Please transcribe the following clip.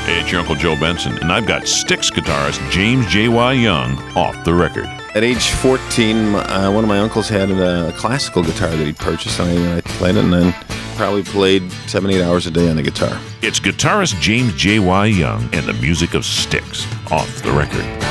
Hey, it's your Uncle Joe Benson, and I've got Styx guitarist James J.Y. Young off the record. At age 14, one of my uncles had a classical guitar that he purchased, and I played it, and then probably played 7-8 hours a day on the guitar. It's guitarist James J.Y. Young and the music of Styx off the record.